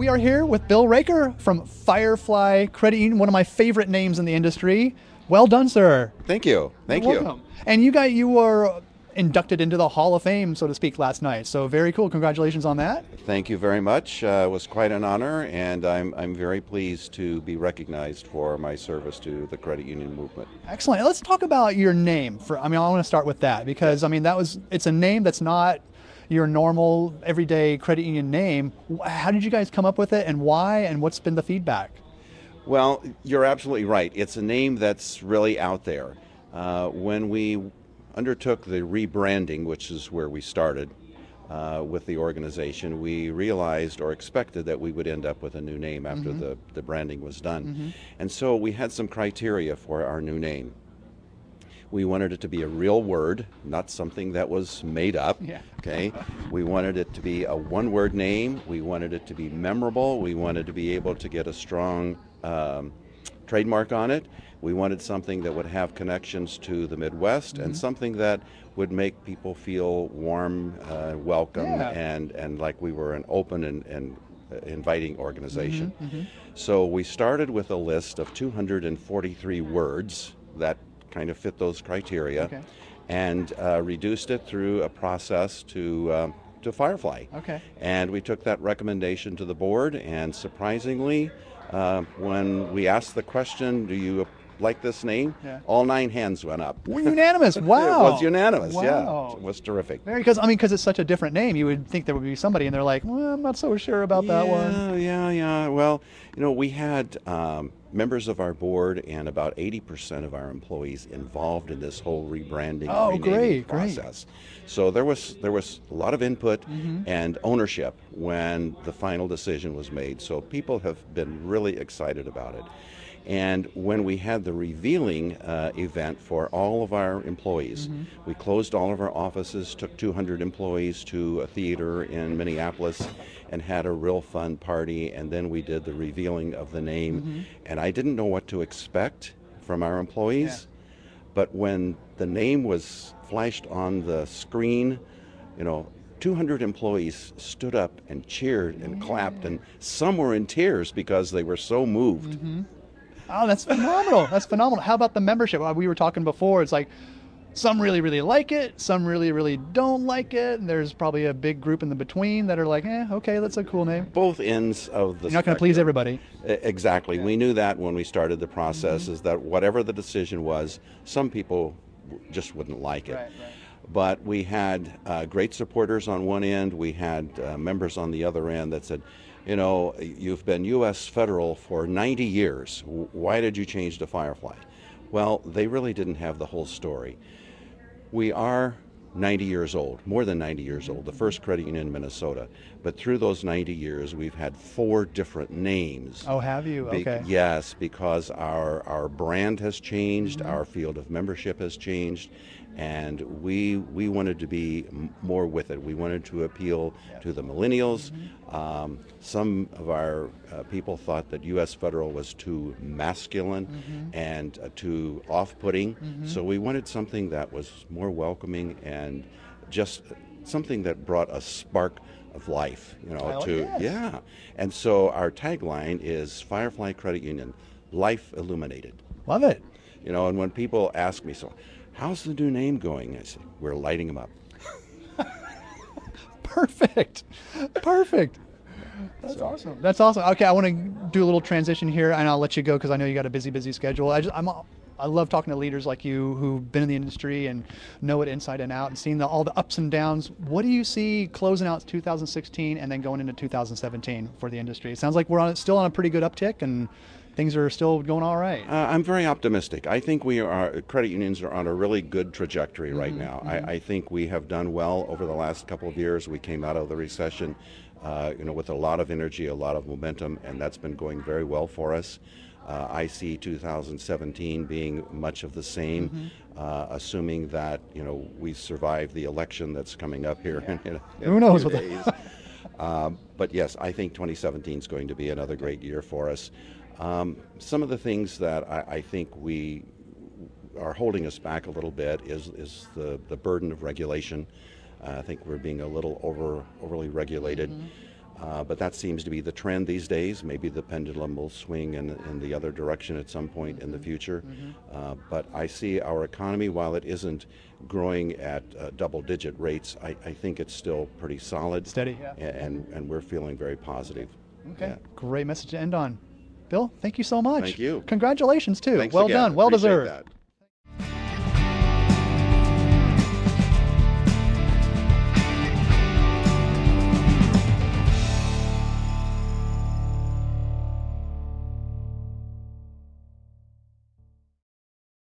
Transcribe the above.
we are here with Bill Raker from Firefly Credit Union, one of my favorite names in the industry. Well done, sir. Thank you. Thank You're you. welcome. And you were inducted into the Hall of Fame, so to speak, last night. So very cool. Congratulations on that. Thank you very much. It was quite an honor, and I'm very pleased to be recognized for my service to the credit union movement. Excellent. Let's talk about your name. I want to start with that because it's a name that's not your normal everyday credit union name. How did you guys come up with it, and why, and what's been the feedback? Well, you're absolutely right. It's a name that's really out there. When we undertook the rebranding, which is where we started with the organization, we realized or expected that we would end up with a new name after the branding was done. And so we had some criteria for our new name. We wanted it to be a real word, not something that was made up. Yeah. Okay. We wanted it to be a one-word name. We wanted it to be memorable. We wanted to be able to get a strong trademark on it. We wanted something that would have connections to the Midwest and something that would make people feel warm, welcome, and like we were an open and inviting organization. So we started with a list of 243 words that kind of fit those criteria, and reduced it through a process to Firefly. Okay. And we took that recommendation to the board, and surprisingly, when we asked the question, do you like this name? Yeah. All 9 hands went up. Unanimous. Wow. It was unanimous. Wow. Yeah, it was terrific. Because it's such a different name, you would think there would be somebody, and they're like, well, I'm not so sure about that one. Yeah. Well, we had members of our board and about 80% of our employees involved in this whole rebranding and renaming process. So there was a lot of input and ownership when the final decision was made. So people have been really excited about it. And when we had the revealing event for all of our employees, we closed all of our offices, took 200 employees to a theater in Minneapolis, and had a real fun party. And then we did the revealing of the name. And I didn't know what to expect from our employees, but when the name was flashed on the screen, 200 employees stood up and cheered and clapped, and some were in tears because they were so moved. Oh, that's phenomenal. That's phenomenal. How about the membership? We were talking before. It's like some really, really like it. Some really, really don't like it. And there's probably a big group in the between that are like, okay, that's a cool name. Both ends of the You're not going to please everybody. Exactly. Yeah. We knew that when we started the process, is that whatever the decision was, some people just wouldn't like it. Right. But we had great supporters on one end. We had members on the other end that said, you've been U.S. Federal for 90 years. Why did you change to Firefly? Well, they really didn't have the whole story. We are 90 years old, more than 90 years old, the first credit union in Minnesota. But through those 90 years, we've had 4 different names. Oh, have you? Okay. Yes, because our brand has changed, our field of membership has changed, and we wanted to be more with it. We wanted to appeal to the millennials. Some of our people thought that U.S. Federal was too masculine and too off-putting. So we wanted something that was more welcoming and just something that brought a spark of life, And so our tagline is Firefly Credit Union, Life Illuminated. Love it. And when people ask me, so how's the new name going? I say, we're lighting them up. Perfect. That's awesome. That's awesome. Okay, I want to do a little transition here, and I'll let you go because I know you got a busy schedule. I love talking to leaders like you who've been in the industry and know it inside and out and seen all the ups and downs. What do you see closing out 2016 and then going into 2017 for the industry? It sounds like we're still on a pretty good uptick and things are still going all right. I'm very optimistic. I think credit unions are on a really good trajectory right now. I think we have done well over the last couple of years. We came out of the recession with a lot of energy, a lot of momentum, and that's been going very well for us. I see 2017 being much of the same, assuming that we survive the election that's coming up here in Who knows a few days. But yes, I think 2017 is going to be another great year for us. Some of the things that I think we are holding us back a little bit is the burden of regulation. I think we're being a little overly regulated. But that seems to be the trend these days. Maybe the pendulum will swing in the other direction at some point in the future. But I see our economy, while it isn't growing at double-digit rates, I think it's still pretty solid. Steady, yeah. And we're feeling very positive. Okay, Yeah. great message to end on. Bill, thank you so much. Thank you. Congratulations, too. Thanks well again. done, well Appreciate deserved. that.